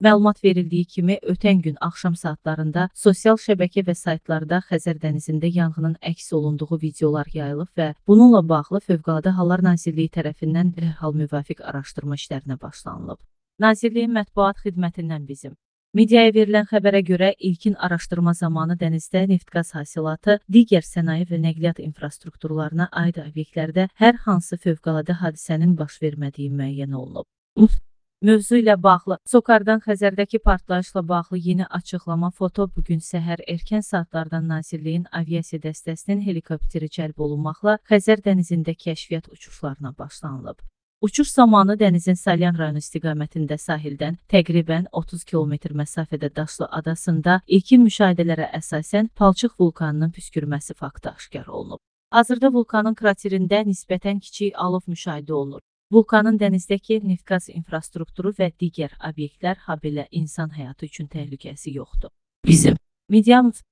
Məlumat verildiyi kimi, ötən gün axşam saatlarında sosial şəbəkə və saytlarda Xəzər dənizində yanğının əks olunduğu videolar yayılıb və bununla bağlı Fövqəladə Hallar Nazirliyi tərəfindən dərhal müvafiq araşdırma işlərinə başlanılıb. Nazirliyin mətbuat xidmətindən bizim. Mediaya verilən xəbərə görə ilkin araşdırma zamanı dənizdə neft-qaz hasilatı, digər sənaye və nəqliyyat infrastrukturlarına aid obyektlərdə hər hansı fövqəladə hadisənin baş vermədiyi müəyyən olunub. Mövzu ilə bağlı SOCAR-dan Xəzərdəki partlayışla bağlı yeni açıqlama foto bugün səhər erkən saatlardan Nazirliyin aviasiya dəstəsinin helikopteri cəlb olunmaqla Xəzər dənizində kəşfiyyat uçuşlarına başlanılıb. Uçuş zamanı dənizin Salyan rayonu istiqamətində sahildən təqribən 30 km məsafədə Daşlı adasında ilkin müşahidələrə əsasən palçıq vulkanının püskürməsi faktı aşkar olunub. Hazırda vulkanın kraterində nisbətən kiçik alov müşahidə olunur. Vulkanın dənizdəki neft-qaz infrastrukturu və digər obyektlər, habelə insan həyatı üçün təhlükəsi yoxdur. Bizim mediamız